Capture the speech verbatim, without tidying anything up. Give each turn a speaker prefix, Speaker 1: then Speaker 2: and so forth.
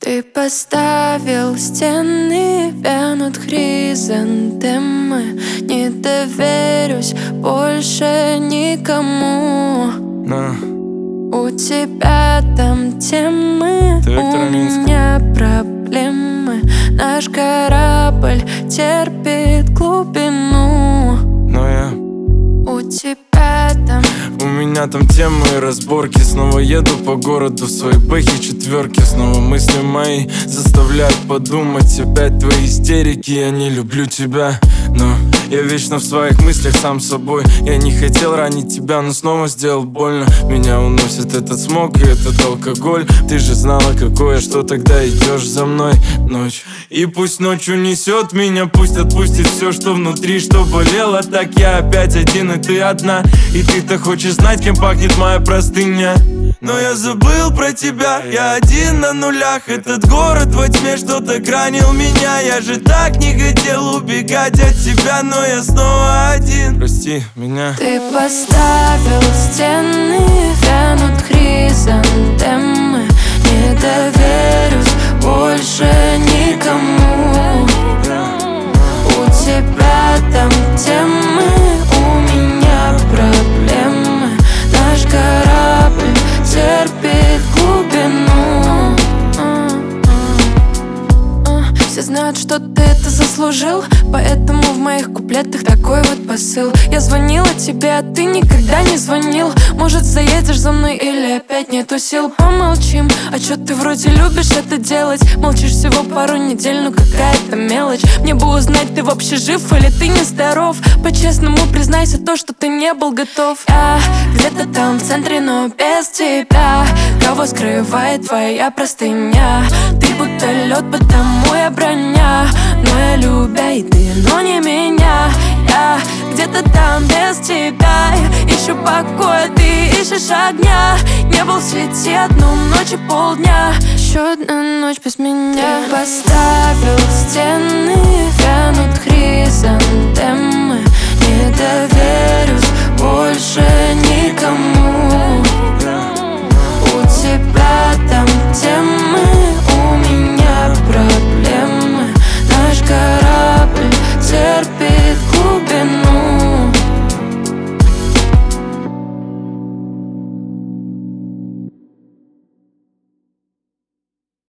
Speaker 1: Ты поставил стены, вянут хризантемы. Не доверюсь больше никому.
Speaker 2: На.
Speaker 1: У тебя там темы,
Speaker 2: Ты
Speaker 1: у меня проблемы. Наш корабль терпит глубину.
Speaker 2: Но я
Speaker 1: У тебя там
Speaker 2: У меня там темы и разборки. Снова еду по городу в своей бэхе четверки. Снова мысли мои заставляют подумать. Опять твои истерики, я не люблю тебя. Но я вечно в своих мыслях сам собой. Я не хотел ранить тебя, но снова сделал больно. Меня уносит этот смог и этот алкоголь. Ты же знала, какое, что тогда идешь за мной ночь. И пусть ночью несет меня, пусть отпустит все, что внутри, что болело. Так я опять один, и ты одна. И ты-то хочешь знать, кем пахнет моя простыня. Но я забыл про тебя, я один на нулях. Этот город во тьме что-то ранил меня. Я же так не хотел убегать от тебя, но я снова один. Прости меня.
Speaker 1: Ты поставил стены, вянут хризантемы. Не доверюсь больше никому. У тебя там темы, у меня проблемы. Наш корабль терпит глубину. Все знают, что ты это заслужил, поэтому в моих куплетах такой вот посыл. Я звонила тебе, а ты никогда не звонил. Может, заедешь за мной или опять нету сил? Помолчим, а чё ты вроде любишь это делать? Молчишь всего пару недель, ну какая-то мелочь. Мне бы узнать, ты вообще жив или ты нездоров. По-честному признайся то, что ты не был готов. Я где-то там в центре, но без тебя. Кого скрывает твоя простыня? Ты будто лед, потому я броня. Но я любя и ты, но не меня. Я где-то там без тебя. Ищу покоя, ты ищешь огня. Не был в сети одну ночь и полдня. Еще одна ночь без меня. Ты поставил стены, вянут хризантемы. Не доверюсь больше